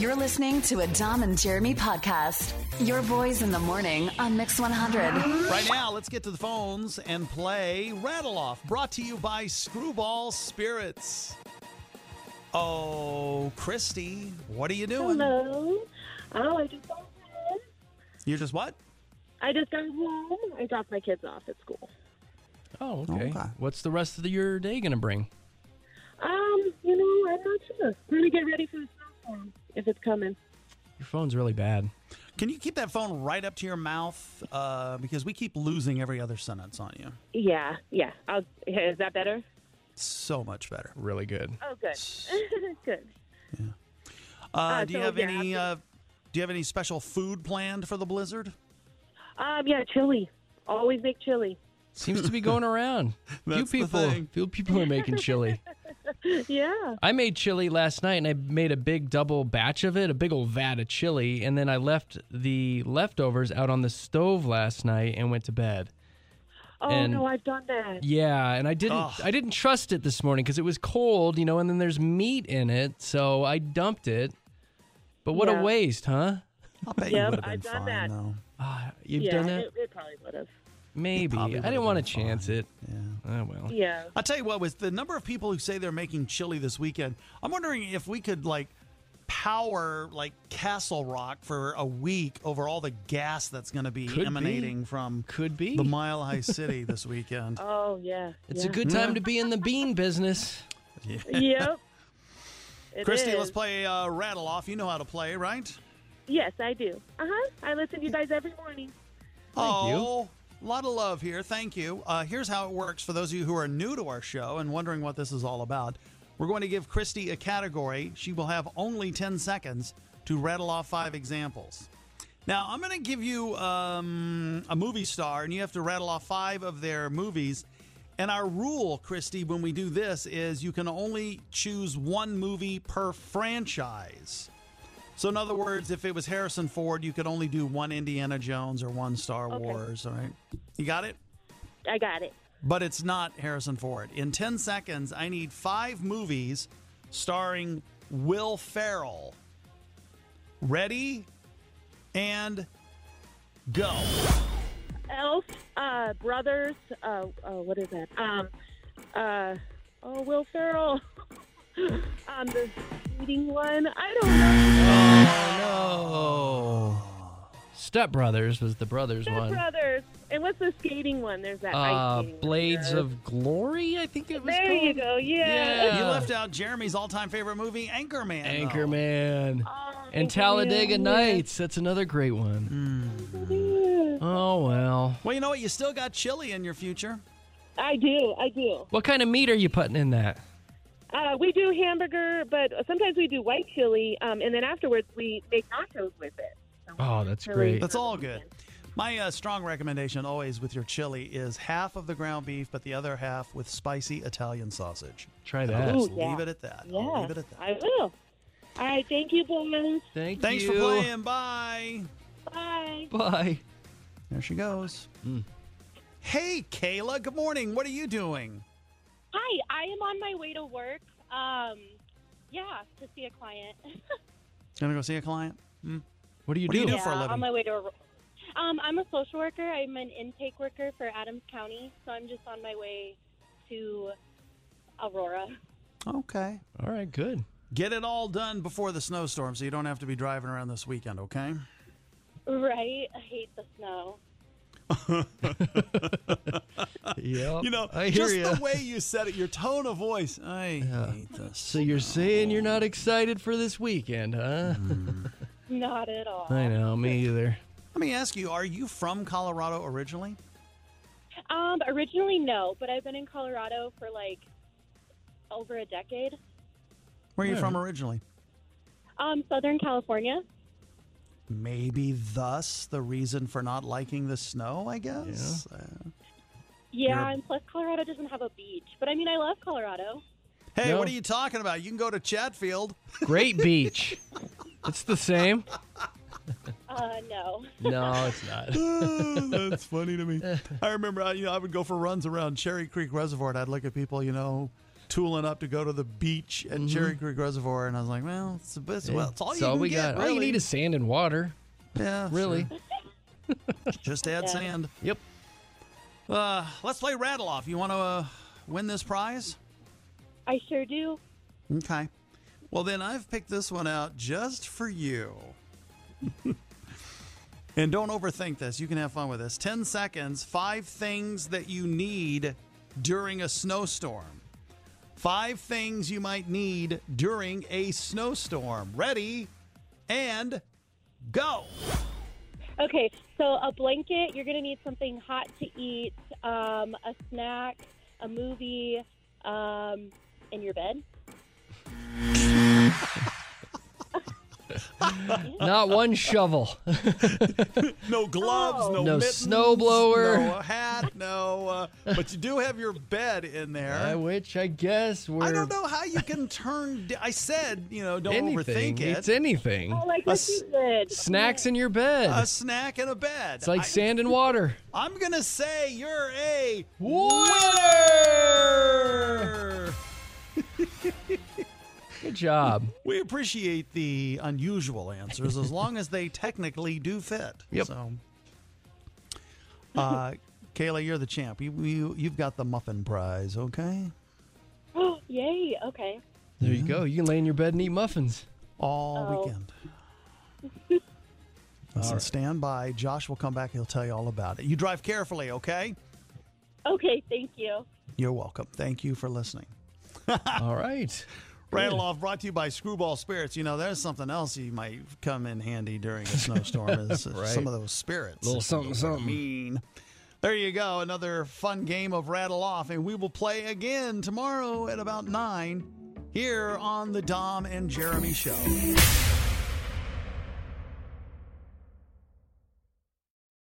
You're listening to a Dom and Jeremy podcast. Your boys in the morning on Mix 100. Right now, let's get to the phones and play Rattle Off, brought to you by Screwball Spirits. Oh, Christy, what are you doing? Hello. Oh, I just got home. You just what? I just got home. I dropped my kids off at school. Oh, okay. Okay. What's the rest of your day going to bring? I'm not sure. We're going to get ready for the snowstorm, if it's coming. Your phone's really bad. Can you keep that phone right up to your mouth? Because we keep losing every other sentence on you. Yeah. Is that better? So much better. Really good. Oh, good. Good. Do you have any special food planned for the blizzard? Yeah, chili. Always make chili. Seems to be going around. That's the thing. Few people are making chili. Yeah. I made chili last night, and I made a big double batch of it, a big old vat of chili, and then I left the leftovers out on the stove last night and went to bed. Oh, And- no, I've done that. Yeah, and I Ugh. didn't trust it this morning because it was cold, and then there's meat in it, so I dumped it. But what a Yeah. waste, huh? I'll bet Yep, you would have been I've done fine, that. though. You've done that? It probably would have. Maybe. probably I would've didn't want to been chance fine. it. Yeah. Oh, well. Yeah. I'll tell you what, with the number of people who say they're making chili this weekend, I'm wondering if we could, power, Castle Rock for a week over all the gas that's going to be Could be. emanating from Could be. the Mile High City this weekend. Oh, yeah. It's yeah. a good time to be in the bean business. Yep. It Christy, is. let's play Rattle Off. You know how to play, right? Yes, I do. I listen to you guys every morning. A lot of love here. Thank you. Here's how it works for those of you who are new to our show and wondering what this is all about. We're going to give Christy a category. She will have only 10 seconds to rattle off 5 examples. Now, I'm going to give you a movie star, and you have to rattle off 5 of their movies. And our rule, Christy, when we do this is you can only choose one movie per franchise. So, in other words, if it was Harrison Ford, you could only do one Indiana Jones or one Star Wars, all right? You got it? I got it. But it's not Harrison Ford. In 10 seconds, I need 5 movies starring Will Ferrell. Ready? And go. Elf, Brothers, what is that? Will Ferrell. The eating one. I don't know. Oh, no. Step Brothers was the brothers Step one. Brothers. And what's the skating one? There's that ice skating one. Blades of Glory, I think it was There called. you go. Yeah. You left out Jeremy's all-time favorite movie, Anchorman. though. Anchorman. Oh, And Anchorman, Talladega yeah. Nights. That's another great one. Oh, well. Well, you know what? You still got chili in your future. I do. What kind of meat are you putting in that? We do hamburger, but sometimes we do white chili, and then afterwards we make nachos with it. So Oh, that's really- great. That's all good. My strong recommendation always with your chili is half of the ground beef, but the other half with spicy Italian sausage. Try I'll that. just Ooh, yeah. leave it at that. Yeah, I'll leave it at that. I will. All right, thank you, boys. Thanks for playing. Bye. Bye. Bye. There she goes. Hey, Kayla. Good morning. What are you doing? Hi, I am on my way to work. To see a client. Gonna go see a client? What do you What do you do? do for a living? On my way to. I'm a social worker. I'm an intake worker for Adams County, so I'm just on my way to Aurora. Okay. All right, good. Get it all done before the snowstorm so you don't have to be driving around this weekend, okay? Right? I hate the snow. Yep. You know, I hear just ya. the way you said it, your tone of voice. I hate this. So you're saying you're not excited for this weekend, huh? Not at all. I know, me either. Let me ask you, are you from Colorado originally? Originally, no, but I've been in Colorado for over a decade. Where are you Yeah. from originally? Southern California. Maybe thus the reason for not liking the snow, I guess. Yeah, You're- and plus Colorado doesn't have a beach. But I mean, I love Colorado. Hey, No. what are you talking about? You can go to Chatfield. Great beach. It's the same. No. No, it's not. That's funny to me. I remember, I would go for runs around Cherry Creek Reservoir, and I'd look at people, tooling up to go to the beach at Cherry Creek Reservoir, and I was like, well, it's all you can we get, got. really. All you need is sand and water. Yeah, Really. sure. Just add sand. Yep. Let's play Rattle Off. You want to win this prize? I sure do. Okay. Well, then I've picked this one out just for you. And don't overthink this. You can have fun with this. 10 seconds, 5 things that you need during a snowstorm. 5 things you might need during a snowstorm. Ready? And go. Okay, so a blanket, you're going to need something hot to eat, a snack, a movie, and your bed. Not one shovel. No gloves, no No mittens, snowblower. no hat, but you do have your bed in there. Which I guess we're. I don't know how you can turn. I said, don't anything. overthink it. It's anything. Oh, like what you did. Snacks in your bed. A snack and a bed. It's like sand and water. I'm gonna say you're a Winner! Good job. We appreciate the unusual answers as long as they technically do fit. Yep. So, Kayla, you're the champ. You've got the muffin prize. Okay. Oh, yay. Okay. There you go. You can lay in your bed and eat muffins. All weekend. Listen, stand by. Josh will come back. He'll tell you all about it. You drive carefully, okay? Okay, thank you. You're welcome. Thank you for listening. All right. Rattle Off brought to you by Screwball Spirits. There's something else you might come in handy during a snowstorm is Right. some of those spirits. Little something, something. Mean. There you go. Another fun game of Rattle Off. And we will play again tomorrow at about 9 here on the Dom and Jeremy Show.